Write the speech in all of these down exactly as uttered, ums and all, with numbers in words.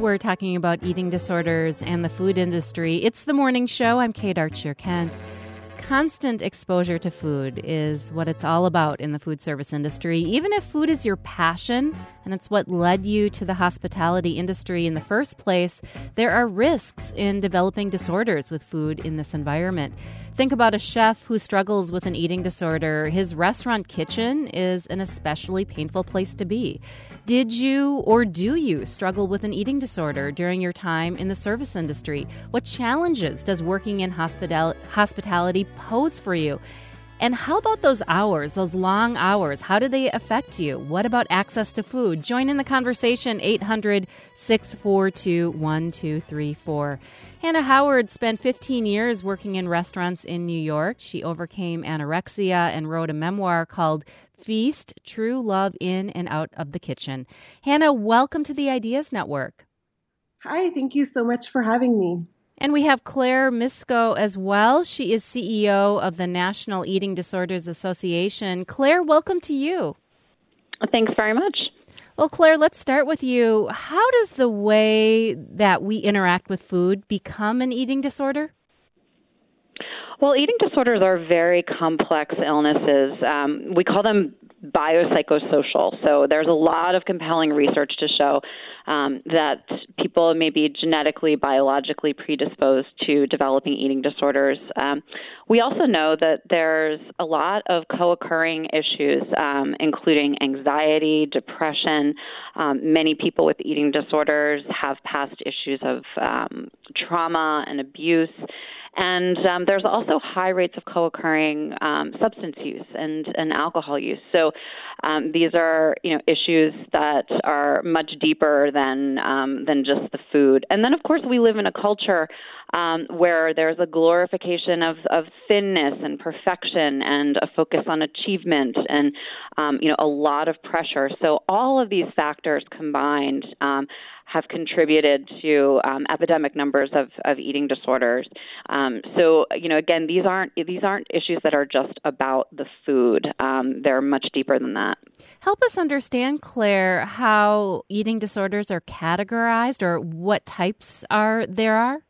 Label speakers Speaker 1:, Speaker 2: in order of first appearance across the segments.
Speaker 1: we're talking about eating disorders and the food industry. It's The Morning Show. I'm Kate Archer-Kent. Constant exposure to food is what it's all about in the food service industry. Even if food is your passion and it's what led you to the hospitality industry in the first place, there are risks in developing disorders with food in this environment. Think about a chef who struggles with an eating disorder. His restaurant kitchen is an especially painful place to be. Did you or do you struggle with an eating disorder during your time in the service industry? What challenges does working in hospital- hospitality pose for you? And how about those hours, those long hours? How do they affect you? What about access to food? Join in the conversation, eight hundred, six four two, one two three four. Hannah Howard spent fifteen years working in restaurants in New York. She overcame anorexia and wrote a memoir called Feast, True Love in and Out of the Kitchen. Hannah, welcome to the Ideas Network.
Speaker 2: Hi, thank you so much for having me.
Speaker 1: And we have Claire Misko as well. She is C E O of the National Eating Disorders Association. Claire, welcome to you.
Speaker 3: Thanks very much.
Speaker 1: Well, Claire, let's start with you. How does the way that we interact with food become an eating disorder?
Speaker 3: Well, eating disorders are very complex illnesses. Um, we call them biopsychosocial. So there's a lot of compelling research to show um, that people may be genetically, biologically predisposed to developing eating disorders. Um, we also know that there's a lot of co-occurring issues, um, including anxiety, depression. Um, many people with eating disorders have past issues of um, trauma and abuse. And um, there's also high rates of co-occurring um, substance use and, and alcohol use. So um, these are, you know, issues that are much deeper than um, than just the food. And then, of course, we live in a culture um, where there's a glorification of, of thinness and perfection and a focus on achievement and, um, you know, a lot of pressure. So all of these factors combined um, have contributed to um, epidemic numbers of, of eating disorders. Um, so, you know, again, these aren't these aren't issues that are just about the food. Um, they're much deeper than that.
Speaker 1: Help us understand, Claire, how eating disorders are categorized or what types are there are.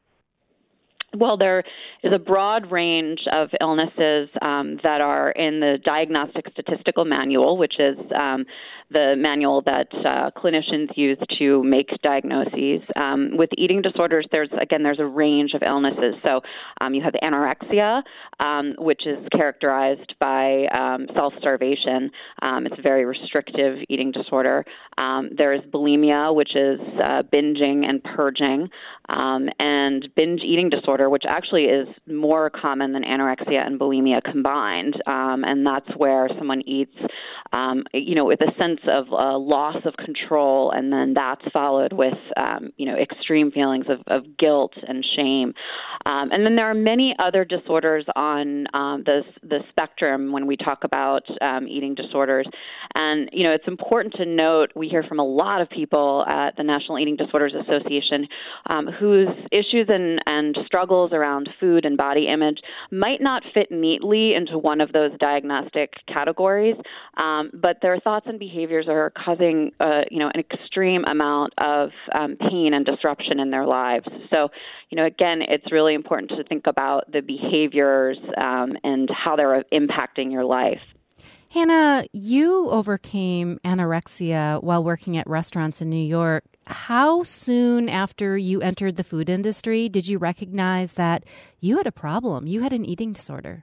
Speaker 3: Well, there is a broad range of illnesses um, that are in the Diagnostic Statistical Manual, which is um, the manual that uh, clinicians use to make diagnoses. Um, with eating disorders, there's, again, there's a range of illnesses. So um, you have anorexia, um, which is characterized by um, self-starvation. Um, it's a very restrictive eating disorder. Um, there is bulimia, which is uh, binging and purging, um, and binge eating disorder, which actually is more common than anorexia and bulimia combined. Um, and that's where someone eats, um, you know, with a sense of uh, loss of control, and then that's followed with, um, you know, extreme feelings of, of guilt and shame. Um, and then there are many other disorders on um, the, the spectrum when we talk about um, eating disorders. And, you know, it's important to note, we hear from a lot of people at the National Eating Disorders Association um, whose issues and, and struggles around food and body image might not fit neatly into one of those diagnostic categories, um, but their thoughts and behaviors are causing, uh, you know, an extreme amount of um, pain and disruption in their lives. So, you know, again, it's really important to think about the behaviors um, and how they're impacting your life.
Speaker 1: Hannah, you overcame anorexia while working at restaurants in New York. How soon after you entered the food industry did you recognize that you had a problem? You had an eating disorder?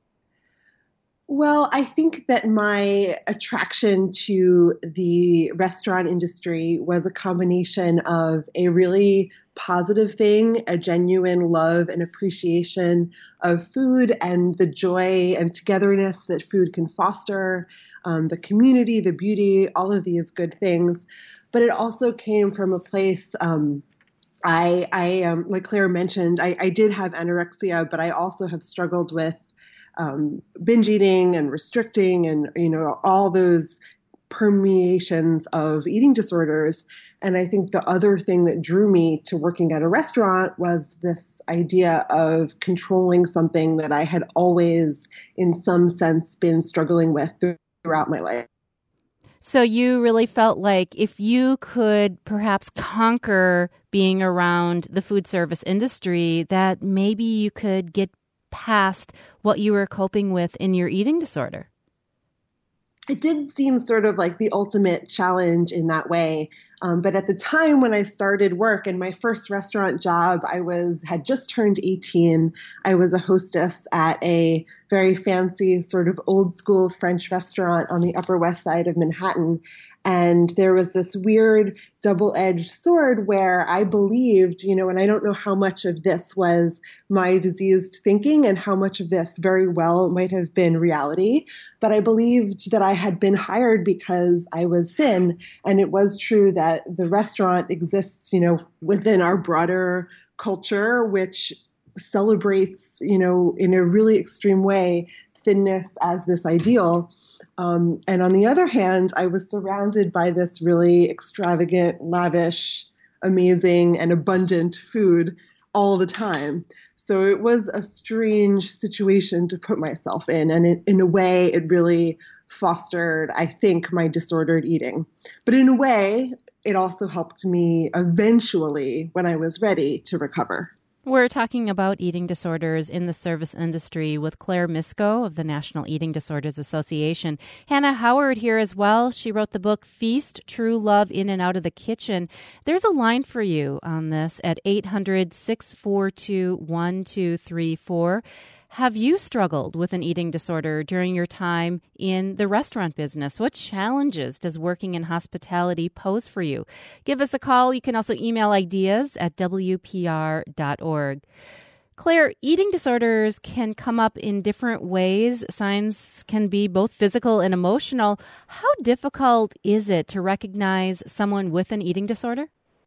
Speaker 2: Well, I think that my attraction to the restaurant industry was a combination of a really positive thing, a genuine love and appreciation of food and the joy and togetherness that food can foster, um, the community, the beauty, all of these good things. But it also came from a place, um, I, I um, like Claire mentioned, I, I did have anorexia, but I also have struggled with Um, binge eating and restricting and, you know, all those permeations of eating disorders. And I think the other thing that drew me to working at a restaurant was this idea of controlling something that I had always, in some sense, been struggling with throughout my life.
Speaker 1: So you really felt like if you could perhaps conquer being around the food service industry, that maybe you could get past what you were coping with in your eating disorder.
Speaker 2: It did seem sort of like the ultimate challenge in that way. Um, but at the time when I started work in my first restaurant job, I was had just turned eighteen. I was a hostess at a very fancy sort of old school French restaurant on the Upper West Side of Manhattan. And there was this weird double-edged sword where I believed, you know, and I don't know how much of this was my diseased thinking and how much of this very well might have been reality, but I believed that I had been hired because I was thin. And it was true that the restaurant exists, you know, within our broader culture, which celebrates, you know, in a really extreme way, thinness as this ideal. Um, and on the other hand, I was surrounded by this really extravagant, lavish, amazing, and abundant food all the time. So it was a strange situation to put myself in. And it, in a way, it really fostered, I think, my disordered eating. But in a way, it also helped me eventually, when I was ready, to recover.
Speaker 1: We're talking about eating disorders in the service industry with Claire Misko of the National Eating Disorders Association. Hannah Howard here as well. She wrote the book Feast, True Love in and Out of the Kitchen. There's a line for you on this at eight hundred, six four two, one two three four. Have you struggled with an eating disorder during your time in the restaurant business? What challenges does working in hospitality pose for you? Give us a call. You can also email ideas at w p r dot org. Claire, eating disorders can come up in different ways. Signs can be both physical and emotional. How difficult is it to recognize someone with an eating disorder?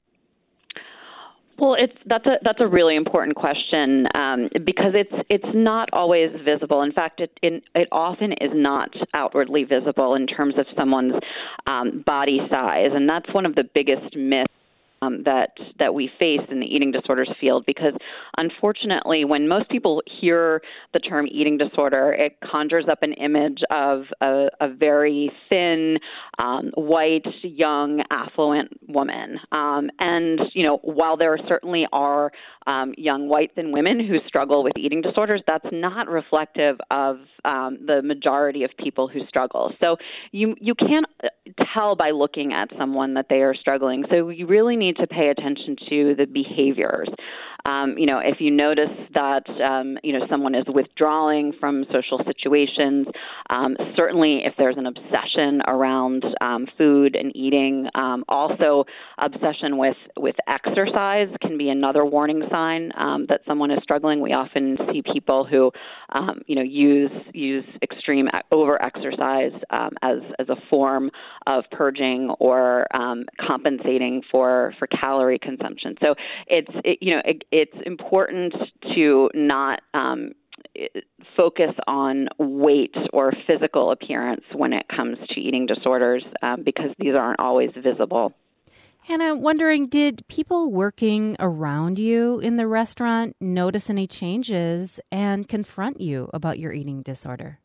Speaker 3: Well, it's that's a that's a really important question um, because it's it's not always visible. In fact, it it, it often is not outwardly visible in terms of someone's um, body size, and that's one of the biggest myths Um, that that we face in the eating disorders field, because unfortunately, when most people hear the term eating disorder, it conjures up an image of a, a very thin, um, white, young, affluent woman. Um, and, you know, while there certainly are um, young white thin women who struggle with eating disorders, that's not reflective of um, the majority of people who struggle. So you you can't tell by looking at someone that they are struggling. So you really need to pay attention to the behaviors. Um, you know, if you notice that, um, you know, someone is withdrawing from social situations, um, certainly if there's an obsession around um, food and eating, um, also obsession with, with exercise can be another warning sign um, that someone is struggling. We often see people who, um, you know, use use extreme over-exercise um, as, as a form of purging or um, compensating for, for calorie consumption. So it's, it, you know, it, it's important to not um, focus on weight or physical appearance when it comes to eating disorders um, because these aren't always visible.
Speaker 1: Hannah, wondering, did people working around you in the restaurant notice any changes and confront you about your eating disorder?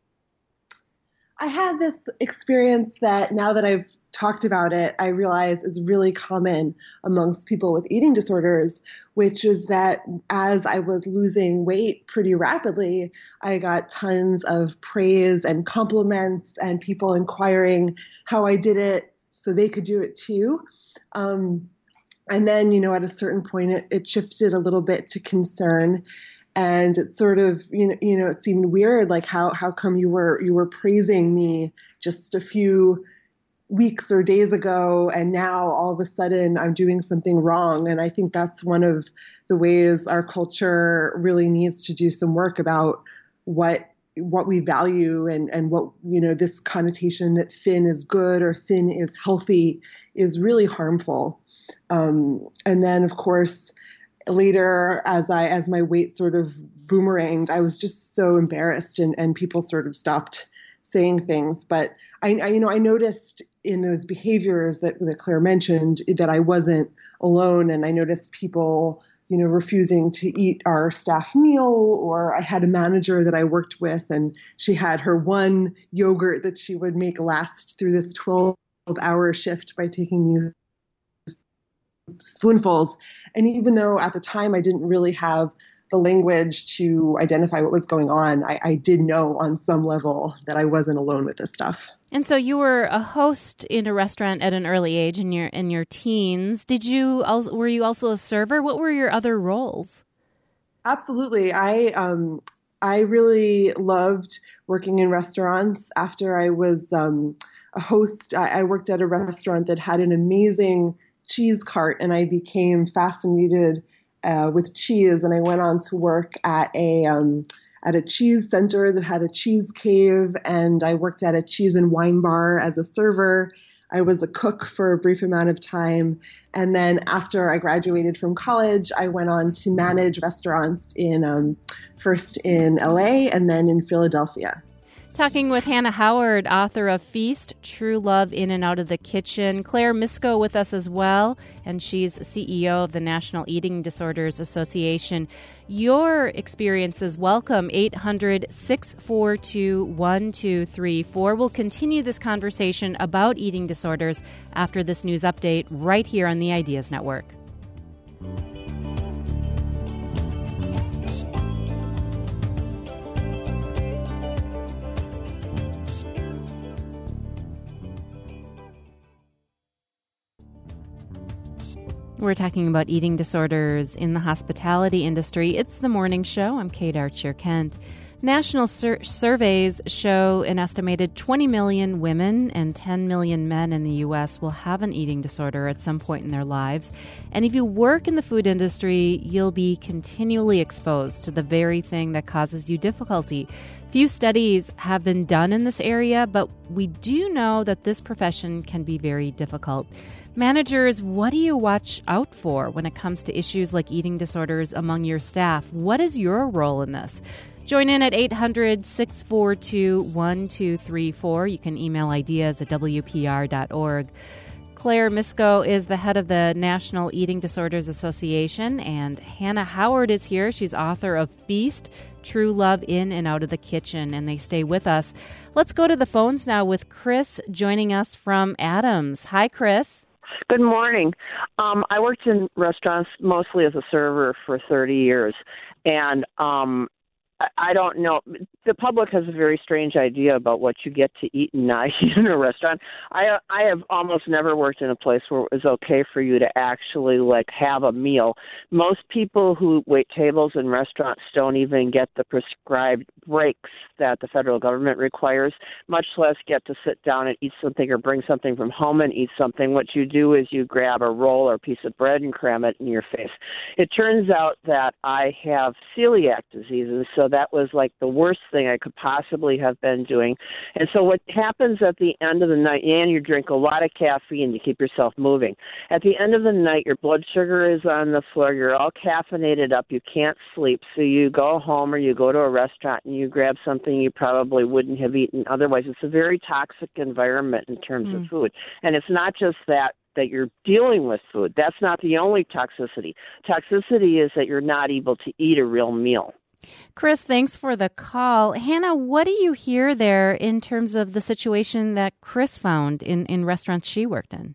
Speaker 2: I had this experience that now that I've talked about it, I realize is really common amongst people with eating disorders, which is that as I was losing weight pretty rapidly, I got tons of praise and compliments and people inquiring how I did it so they could do it too. Um, and then, you know, at a certain point, it, it shifted a little bit to concern. And it sort of, you know, you know, it seemed weird, like how how come you were you were praising me just a few weeks or days ago, and now all of a sudden I'm doing something wrong. And I think that's one of the ways our culture really needs to do some work about what what we value and and what, you know, this connotation that thin is good or thin is healthy is really harmful. Um, and then, of course, later, as I as my weight sort of boomeranged, I was just so embarrassed, and, and people sort of stopped saying things. But I, I, you know, I noticed in those behaviors that, that Claire mentioned that I wasn't alone, and I noticed people, you know, refusing to eat our staff meal, or I had a manager that I worked with, and she had her one yogurt that she would make last through this twelve hour shift by taking these spoonfuls. And even though at the time I didn't really have the language to identify what was going on, I, I did know on some level that I wasn't alone with this stuff.
Speaker 1: And so you were a host in a restaurant at an early age in your in your teens. Did you also, were you also a server? What were your other roles?
Speaker 2: Absolutely. I um, I really loved working in restaurants. After I was um, a host, I, I worked at a restaurant that had an amazing cheese cart, and I became fascinated uh, with cheese. And I went on to work at a um, at a cheese center that had a cheese cave, and I worked at a cheese and wine bar as a server. I was a cook for a brief amount of time. And then after I graduated from college, I went on to manage restaurants in um, first in L A and then in Philadelphia.
Speaker 1: Talking with Hannah Howard, author of Feast, True Love in and Out of the Kitchen. Claire Misko with us as well, and she's C E O of the National Eating Disorders Association. Your experiences welcome, eight hundred, six four two, one two three four. We'll continue this conversation about eating disorders after this news update right here on the Ideas Network. We're talking about eating disorders in the hospitality industry. It's the morning show. I'm Kate Archer-Kent. National sur- surveys show an estimated twenty million women and ten million men in the U S will have an eating disorder at some point in their lives. And if you work in the food industry, you'll be continually exposed to the very thing that causes you difficulty. Few studies have been done in this area, but we do know that this profession can be very difficult. Managers, what do you watch out for when it comes to issues like eating disorders among your staff? What is your role in this? Join in at eight hundred, six four two, one two three four. You can email ideas at w p r dot org. Claire Misko is the head of the National Eating Disorders Association, and Hannah Howard is here. She's author of Feast, True Love in and Out of the Kitchen, and they stay with us. Let's go to the phones now with Chris joining us from Adams. Hi, Chris.
Speaker 4: Good morning. Um, I worked in restaurants mostly as a server for thirty years, and um, I, I don't know. The public has a very strange idea about what you get to eat and not eat in a restaurant. I I have almost never worked in a place where it was okay for you to actually like have a meal. Most people who wait tables in restaurants don't even get the prescribed breaks that the federal government requires, much less get to sit down and eat something or bring something from home and eat something. What you do is you grab a roll or a piece of bread and cram it in your face. It turns out that I have celiac disease, and so that was like the worst thing I could possibly have been doing. And so what happens at the end of the night, and you drink a lot of caffeine to keep yourself moving. At the end of the night, your blood sugar is on the floor. You're all caffeinated up. You can't sleep. So you go home or you go to a restaurant and you grab something you probably wouldn't have eaten otherwise. It's a very toxic environment in terms mm. of food. And it's not just that that you're dealing with food. That's not the only toxicity. Toxicity is that you're not able to eat a real meal.
Speaker 1: Chris, thanks for the call. Hannah, what do you hear there in terms of the situation that Chris found in, in restaurants she worked in?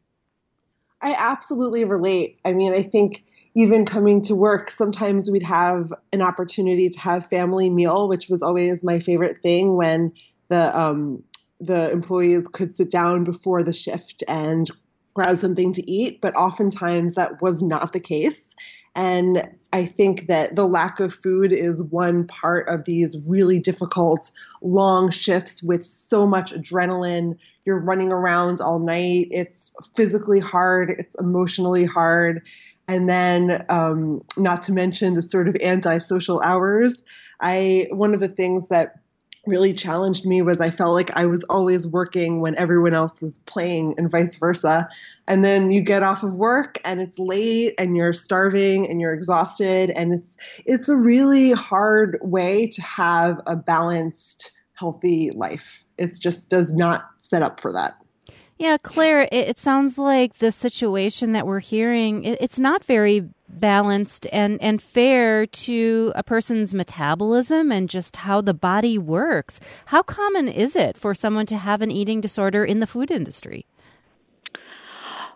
Speaker 2: I absolutely relate. I mean, I think even coming to work, sometimes we'd have an opportunity to have family meal, which was always my favorite thing when the um, the employees could sit down before the shift and grab something to eat. But oftentimes that was not the case. And I think that the lack of food is one part of these really difficult long shifts with so much adrenaline. You're running around all night. It's physically hard. It's emotionally hard. And then um, not to mention the sort of antisocial hours. I one of the things that really challenged me was I felt like I was always working when everyone else was playing and vice versa. And then you get off of work and it's late and you're starving and you're exhausted. And it's it's a really hard way to have a balanced, healthy life. It just does not set up for that.
Speaker 1: Yeah, Claire, it, it sounds like the situation that we're hearing, it, it's not very balanced and, and fair to a person's metabolism and just how the body works. How common is it for someone to have an eating disorder in the food industry?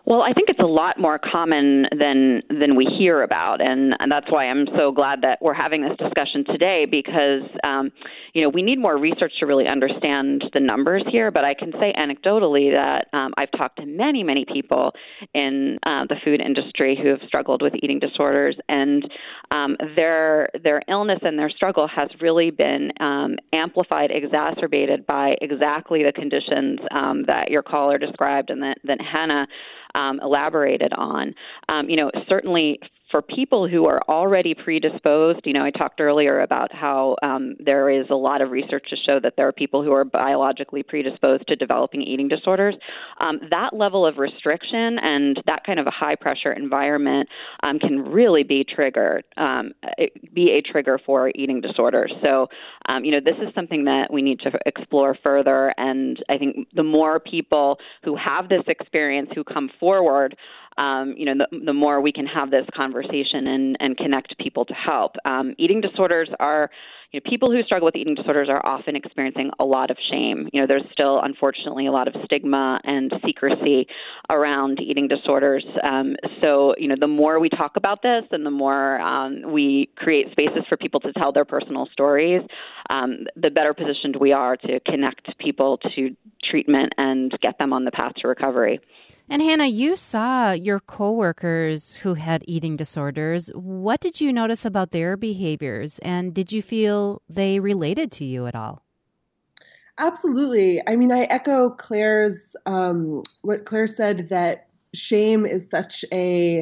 Speaker 3: Well, I think it's a lot more common than than we hear about, and, and that's why I'm so glad that we're having this discussion today, because um, you know we need more research to really understand the numbers here. But I can say anecdotally that um, I've talked to many, many people in uh, the food industry who have struggled with eating disorders, and um, their their illness and their struggle has really been um, amplified, exacerbated by exactly the conditions um, that your caller described and that, that Hannah Um, elaborated on. Um, you know, certainly for people who are already predisposed, you know, I talked earlier about how um, there is a lot of research to show that there are people who are biologically predisposed to developing eating disorders. Um, that level of restriction and that kind of a high-pressure environment um, can really be triggered, um, be a trigger for eating disorders. So, um, you know, this is something that we need to explore further, and I think the more people who have this experience who come forward, Um, you know, the, the more we can have this conversation and, and connect people to help. Um, eating disorders are, you know, people who struggle with eating disorders are often experiencing a lot of shame. You know, there's still, unfortunately, a lot of stigma and secrecy around eating disorders. Um, so, you know, the more we talk about this and the more um, we create spaces for people to tell their personal stories, um, the better positioned we are to connect people to treatment and get them on the path to recovery.
Speaker 1: And Hannah, you saw your coworkers who had eating disorders. What did you notice about their behaviors? And did you feel they related to you at all?
Speaker 2: Absolutely. I mean, I echo Claire's, um, what Claire said, that shame is such a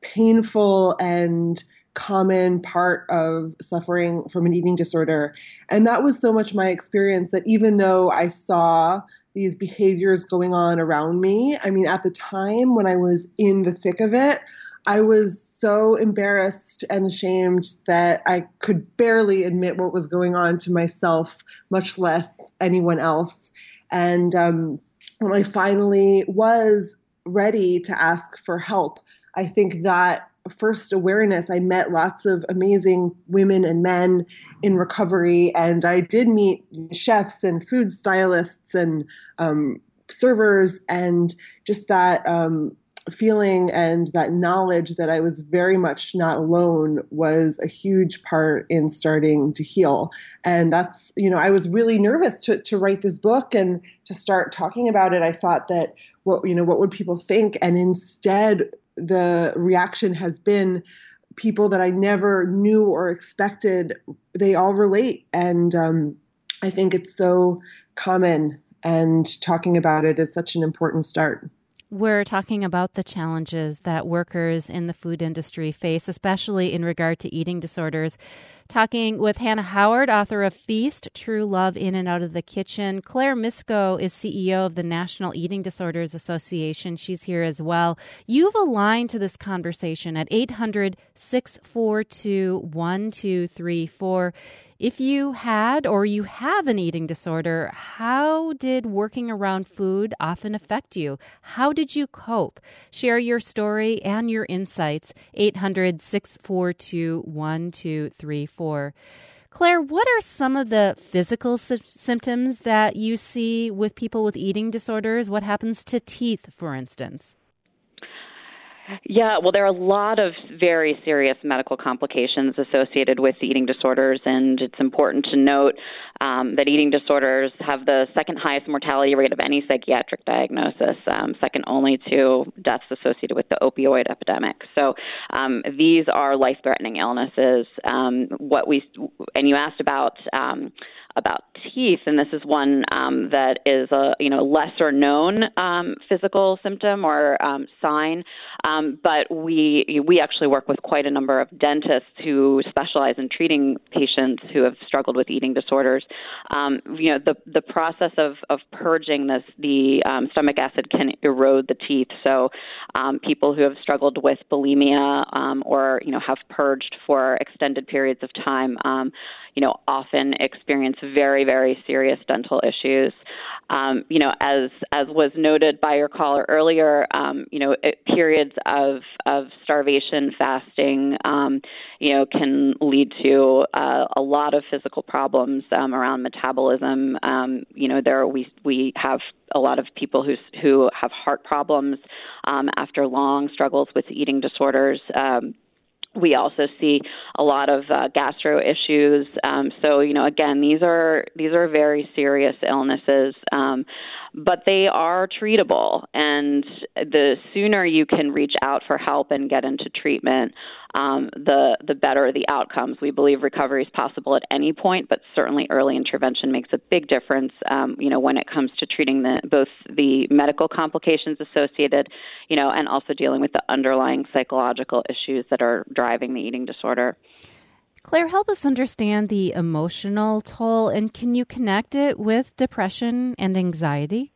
Speaker 2: painful and common part of suffering from an eating disorder. And that was so much my experience that even though I saw these behaviors going on around me, I mean, at the time when I was in the thick of it, I was so embarrassed and ashamed that I could barely admit what was going on to myself, much less anyone else. And um, when I finally was ready to ask for help, I think that first awareness, I met lots of amazing women and men in recovery, and I did meet chefs and food stylists and um, servers, and just that um, feeling and that knowledge that I was very much not alone was a huge part in starting to heal. And that's, you know, I was really nervous to to write this book and to start talking about it. I thought that, what, you know, what would people think? And instead, the reaction has been people that I never knew or expected. They all relate. And um, I think it's so common, and talking about it is such an important start.
Speaker 1: We're talking about the challenges that workers in the food industry face, especially in regard to eating disorders. Talking with Hannah Howard, author of Feast, True Love in and Out of the Kitchen. Claire Misko is C E O of the National Eating Disorders Association. She's here as well. You've aligned to this conversation at eight hundred, six four two, one two three four. If you had or you have an eating disorder, how did working around food often affect you? How did you cope? Share your story and your insights. eight hundred, six four two, one two three four. Claire, what are some of the physical sy- symptoms that you see with people with eating disorders? What happens to teeth, for instance?
Speaker 3: Yeah, well, there are a lot of very serious medical complications associated with eating disorders, and it's important to note um, that eating disorders have the second highest mortality rate of any psychiatric diagnosis, um, second only to deaths associated with the opioid epidemic. So um, these are life-threatening illnesses. Um, what we and you asked about. Um, about teeth, and this is one um, that is a you know lesser known um, physical symptom or um, sign, um, but we we actually work with quite a number of dentists who specialize in treating patients who have struggled with eating disorders. Um, you know the the process of, of purging this the um, stomach acid can erode the teeth. So um, people who have struggled with bulimia um, or you know have purged for extended periods of time, um, you know, often experience very, very serious dental issues. Um, you know, as as was noted by your caller earlier, um, you know, it, periods of of starvation, fasting, um, you know, can lead to uh, a lot of physical problems um, around metabolism. Um, you know, there we we have a lot of people who who have heart problems um, after long struggles with eating disorders. Um, We also see a lot of uh, gastro issues. Um, so, you know, again, these are these are very serious illnesses, um, but they are treatable. And the sooner you can reach out for help and get into treatment, um, the the better the outcomes. We believe recovery is possible at any point, but certainly early intervention makes a big difference. Um, you know, when it comes to treating the both the medical complications associated, you know, and also dealing with the underlying psychological issues that are driving the eating disorder.
Speaker 1: Claire, help us understand the emotional toll, and can you connect it with depression and anxiety?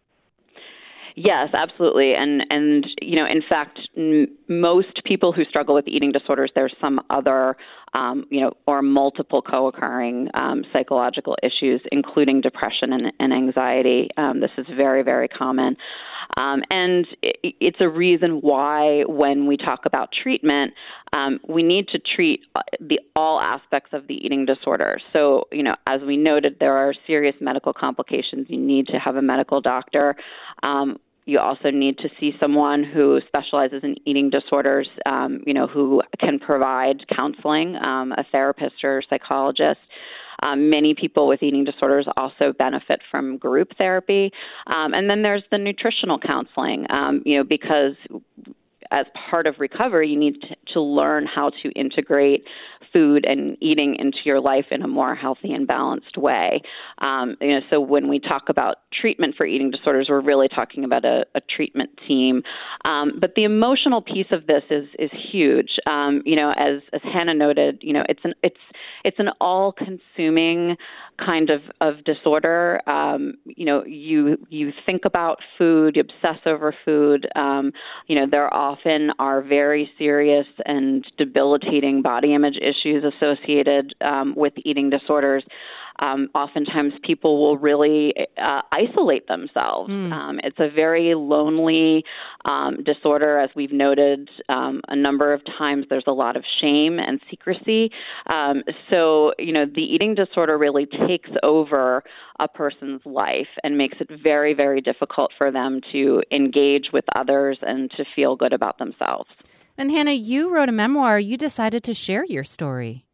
Speaker 3: Yes, absolutely. And, and you know, in fact, m- most people who struggle with eating disorders, there's some other, um, you know, or multiple co-occurring um, psychological issues, including depression and, and anxiety. Um, this is very, very common. Um, and it, it's a reason why when we talk about treatment, um, we need to treat the all aspects of the eating disorder. So, you know, as we noted, there are serious medical complications. You need to have a medical doctor. Um, You also need to see someone who specializes in eating disorders, um, you know, who can provide counseling, um, a therapist or psychologist. Um, many people with eating disorders also benefit from group therapy. Um, and then there's the nutritional counseling, um, you know, because as part of recovery, you need to, to learn how to integrate food and eating into your life in a more healthy and balanced way. Um, you know, so when we talk about treatment for eating disorders, we're really talking about a, a treatment team. Um, but the emotional piece of this is is huge. Um, you know, as as Hannah noted, you know, it's an it's it's an all-consuming kind of, of disorder. Um, you know, you you think about food, you obsess over food. Um, you know, there often are very serious and debilitating body image issues associated um, with eating disorders. Um, oftentimes people will really uh, isolate themselves. Mm. Um, it's a very lonely um, disorder, as we've noted um, a number of times. There's a lot of shame and secrecy. Um, so, you know, the eating disorder really takes over a person's life and makes it very, very difficult for them to engage with others and to feel good about themselves.
Speaker 1: And Hannah, you wrote a memoir. You decided to share your story.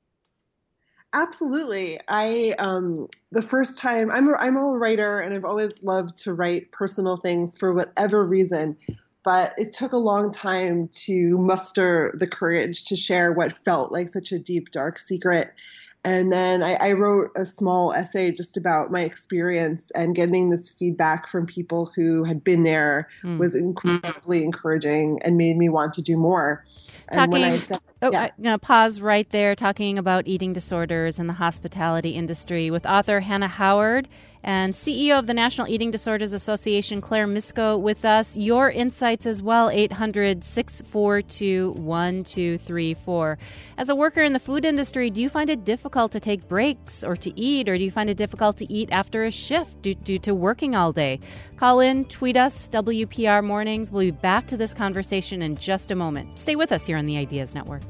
Speaker 2: Absolutely. I um, the first time I'm a, I'm a writer, and I've always loved to write personal things for whatever reason. But it took a long time to muster the courage to share what felt like such a deep, dark secret. And then I, I wrote a small essay just about my experience, and getting this feedback from people who had been there mm. was incredibly encouraging and made me want to do more.
Speaker 1: Talking,
Speaker 2: and when I said,
Speaker 1: oh,
Speaker 2: yeah.
Speaker 1: I'm going to pause right there, talking about eating disorders in the hospitality industry with author Hannah Howard and C E O of the National Eating Disorders Association, Claire Misko, with us. Your insights as well, eight hundred, six four two, one two three four. As a worker in the food industry, do you find it difficult to take breaks or to eat, or do you find it difficult to eat after a shift due, due to working all day? Call in, tweet us, W P R Mornings. We'll be back to this conversation in just a moment. Stay with us here on the Ideas Network.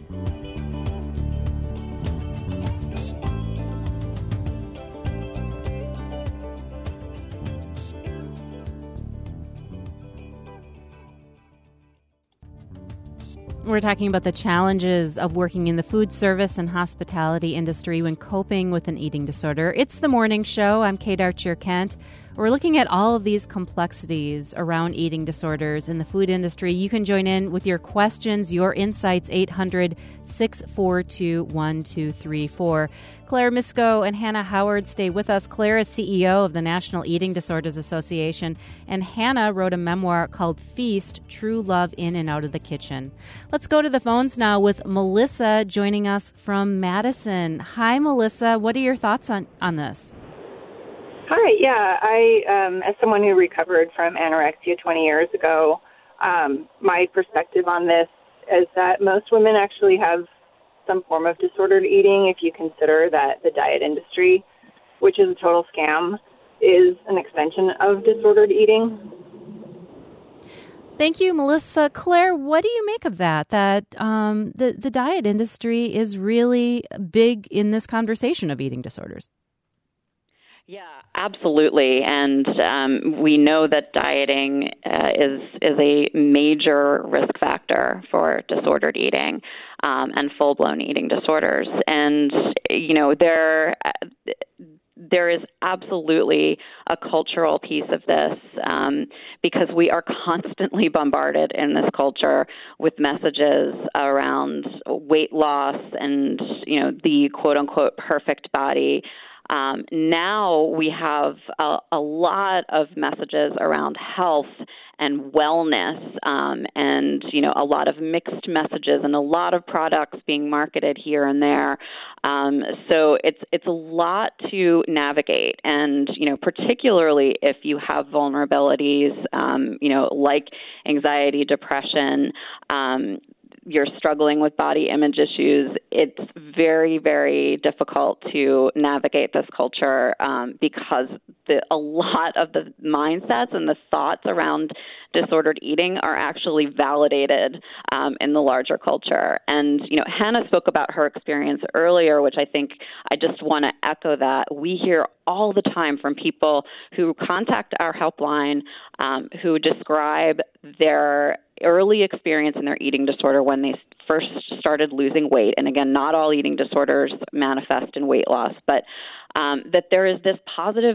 Speaker 1: We're talking about the challenges of working in the food service and hospitality industry when coping with an eating disorder. It's the morning show. I'm Kate Archer-Kent. We're looking at all of these complexities around eating disorders in the food industry. You can join in with your questions, your insights, eight hundred, six four two, one two three four. Claire Misko and Hannah Howard stay with us. Claire is C E O of the National Eating Disorders Association, and Hannah wrote a memoir called Feast, True Love in and Out of the Kitchen. Let's go to the phones now with Melissa joining us from Madison. Hi, Melissa. What are your thoughts on, on this?
Speaker 5: Hi, yeah, I, um, as someone who recovered from anorexia twenty years ago, um, my perspective on this is that most women actually have some form of disordered eating if you consider that the diet industry, which is a total scam, is an extension of disordered eating.
Speaker 1: Thank you, Melissa. Claire, what do you make of that, that um, the, the diet industry is really big in this conversation of eating disorders?
Speaker 3: Yeah, absolutely. And um, we know that dieting uh, is is a major risk factor for disordered eating um, and full-blown eating disorders. And, you know, there there is absolutely a cultural piece of this um, because we are constantly bombarded in this culture with messages around weight loss and, you know, the quote-unquote perfect body. Um, now we have a, a lot of messages around health and wellness, um, and you know a lot of mixed messages and a lot of products being marketed here and there. Um, so it's it's a lot to navigate, and you know particularly if you have vulnerabilities, um, you know like anxiety, depression. Um, you're struggling with body image issues, it's very, very difficult to navigate this culture um, because the, a lot of the mindsets and the thoughts around disordered eating are actually validated um, in the larger culture. And, you know, Hannah spoke about her experience earlier, which I think I just want to echo that. We hear all the time from people who contact our helpline um, who describe their early experience in their eating disorder when they first started losing weight. And again, not all eating disorders manifest in weight loss, but um, that there is this positive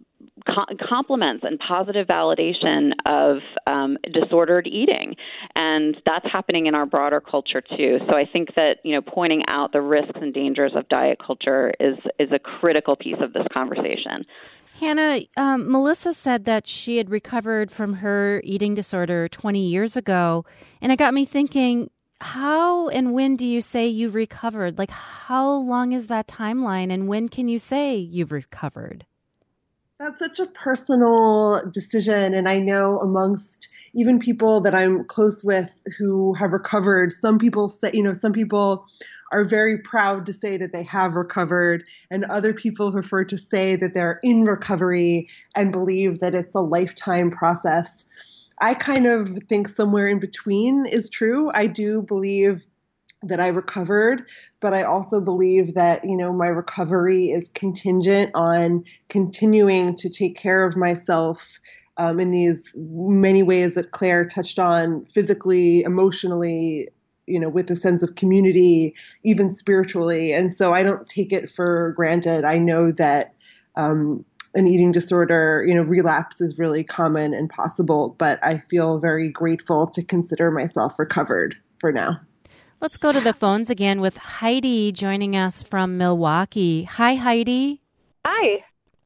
Speaker 3: co- compliments and positive validation of um, disordered eating. And that's happening in our broader culture too. So I think that, you know, pointing out the risks and dangers of diet culture is, is a critical piece of this conversation.
Speaker 1: Hannah, um, Melissa said that she had recovered from her eating disorder twenty years ago. And it got me thinking, how and when do you say you've recovered? Like, how long is that timeline? And when can you say you've recovered?
Speaker 2: That's such a personal decision. And I know amongst even people that I'm close with who have recovered, some people say, you know, some people are very proud to say that they have recovered, and other people prefer to say that they're in recovery and believe that it's a lifetime process. I kind of think somewhere in between is true. I do believe that I recovered, but I also believe that, you know, my recovery is contingent on continuing to take care of myself um, in these many ways that Claire touched on, physically, emotionally, you know, with a sense of community, even spiritually. And so I don't take it for granted. I know that um, an eating disorder, you know, relapse is really common and possible, but I feel very grateful to consider myself recovered for now.
Speaker 1: Let's go to the phones again with Heidi joining us from Milwaukee. Hi, Heidi.
Speaker 6: Hi.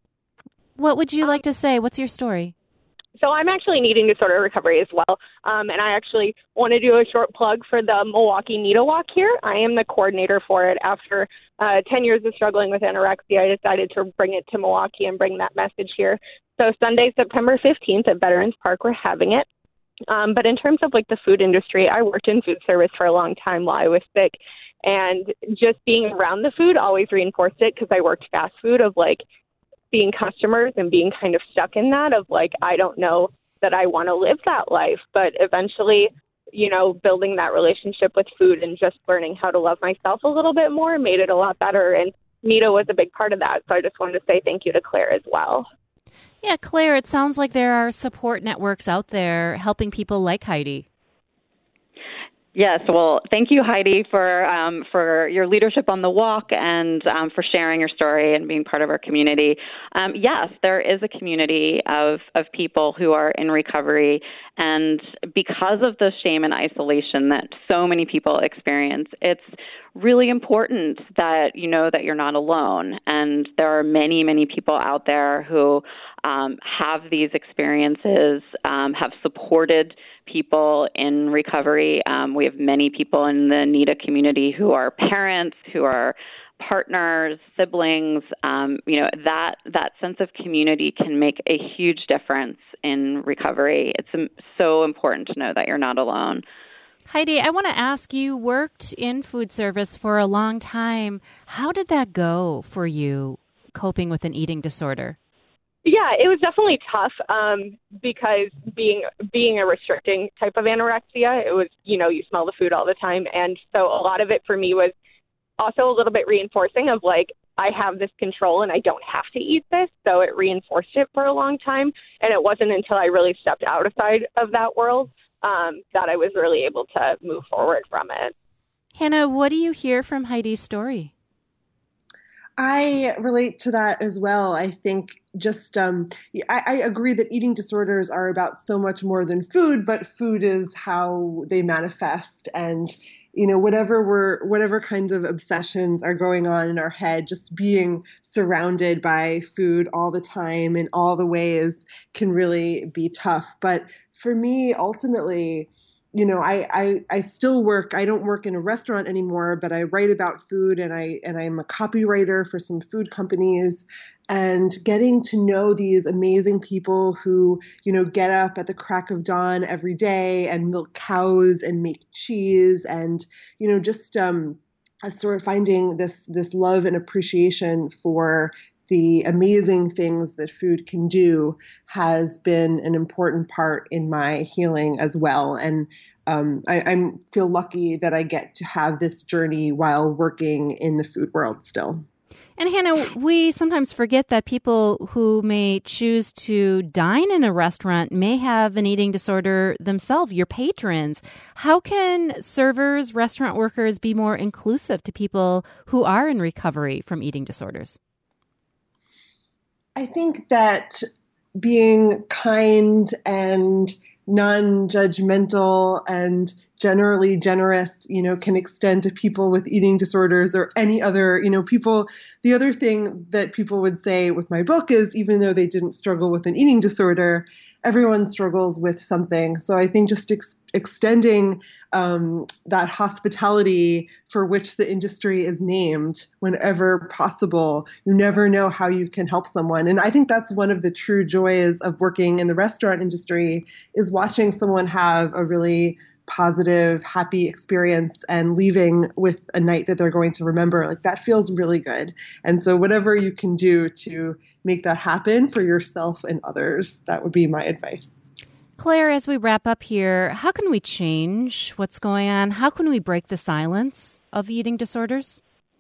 Speaker 1: What would you
Speaker 6: um,
Speaker 1: like to say? What's your story?
Speaker 6: So I'm actually in eating disorder recovery as well, um, and I actually want to do a short plug for the Milwaukee Nita Walk here. I am the coordinator for it. After uh, ten years of struggling with anorexia, I decided to bring it to Milwaukee and bring that message here. So Sunday, September fifteenth at Veterans Park, we're having it. Um, but in terms of like the food industry, I worked in food service for a long time while I was sick, and just being around the food always reinforced it because I worked fast food of like being customers and being kind of stuck in that of like, I don't know that I want to live that life. But eventually, you know, building that relationship with food and just learning how to love myself a little bit more made it a lot better. And Nita was a big part of that. So I just wanted to say thank you to Claire as well.
Speaker 1: Yeah, Claire, it sounds like there are support networks out there helping people like Heidi.
Speaker 3: Yes, well, thank you, Heidi, for um, for your leadership on the walk and um, for sharing your story and being part of our community. Um, yes, there is a community of, of people who are in recovery, and because of the shame and isolation that so many people experience, it's really important that you know that you're not alone. And there are many, many people out there who um, have these experiences, um, have supported people in recovery. Um, we have many people in the Nita community who are parents, who are partners, siblings. Um, you know, that that sense of community can make a huge difference in recovery. It's um, so important to know that you're not alone.
Speaker 1: Heidi, I want to ask, you worked in food service for a long time. How did that go for you, coping with an eating disorder?
Speaker 6: Yeah, it was definitely tough um, because being being a restricting type of anorexia, it was, you know, you smell the food all the time. And so a lot of it for me was also a little bit reinforcing of like, I have this control and I don't have to eat this. So it reinforced it for a long time. And it wasn't until I really stepped outside of that world um, that I was really able to move forward from it.
Speaker 1: Hannah, what do you hear from Heidi's story?
Speaker 2: I relate to that as well. I think just, um, I, I agree that eating disorders are about so much more than food, but food is how they manifest. And, you know, whatever we're, whatever kinds of obsessions are going on in our head, just being surrounded by food all the time in all the ways can really be tough. But for me, ultimately, you know, I, I, I still work, I don't work in a restaurant anymore, but I write about food and I, and I'm a copywriter for some food companies, and getting to know these amazing people who, you know, get up at the crack of dawn every day and milk cows and make cheese and, you know, just, um, sort of finding this, this love and appreciation for the amazing things that food can do has been an important part in my healing as well. And um, I, I feel lucky that I get to have this journey while working in the food world still.
Speaker 1: And Hannah, we sometimes forget that people who may choose to dine in a restaurant may have an eating disorder themselves, your patrons. How can servers, restaurant workers be more inclusive to people who are in recovery from eating disorders?
Speaker 2: I think that being kind and non-judgmental and generally generous, you know, can extend to people with eating disorders or any other, you know, people. The other thing that people would say with my book is, even though they didn't struggle with an eating disorder, everyone struggles with something. So I think just ex- extending um, that hospitality for which the industry is named whenever possible. You never know how you can help someone. And I think that's one of the true joys of working in the restaurant industry, is watching someone have a really positive, happy experience and leaving with a night that they're going to remember. Like, that feels really good. And so whatever you can do to make that happen for yourself and others, that would be my advice.
Speaker 1: Claire, as we wrap up here, how can we change what's going on? How can we break the silence of eating disorders?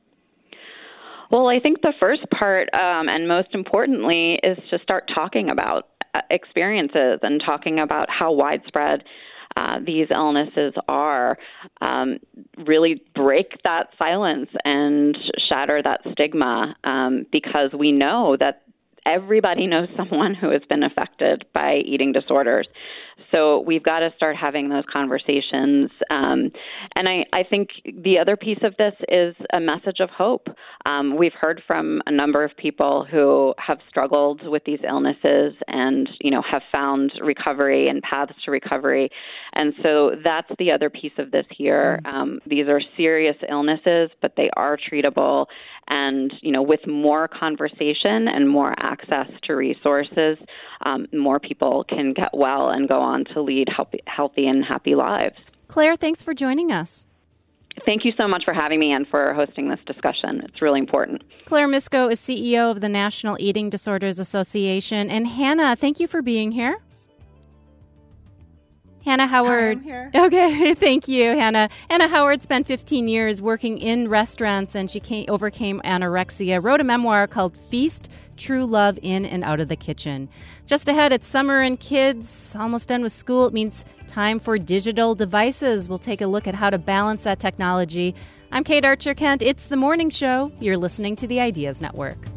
Speaker 3: Well, I think the first part, um, and most importantly, is to start talking about experiences and talking about how widespread Uh, these illnesses are. Um, really break that silence and shatter that stigma, um, because we know that everybody knows someone who has been affected by eating disorders. So we've got to start having those conversations. Um, and I, I think the other piece of this is a message of hope. Um, we've heard from a number of people who have struggled with these illnesses and, you know, have found recovery and paths to recovery. And so that's the other piece of this here. Um, these are serious illnesses, but they are treatable. And, you know, with more conversation and more access to resources, um, more people can get well and go on to lead healthy, healthy and happy lives.
Speaker 1: Claire, thanks for joining us.
Speaker 3: Thank you so much for having me and for hosting this discussion. It's really important.
Speaker 1: Claire Misko is C E O of the National Eating Disorders Association. And Hannah, thank you for being here. Hannah Howard.
Speaker 2: Hi, I'm here.
Speaker 1: Okay, thank you, Hannah. Hannah Howard spent fifteen years working in restaurants, and she came, overcame anorexia, wrote a memoir called Feast, True Love in and Out of the Kitchen. Just ahead, it's summer and kids almost done with school. It means time for digital devices. We'll take a look at how to balance that technology. I'm Kate Archer-Kent. It's The Morning Show. You're listening to the Ideas Network.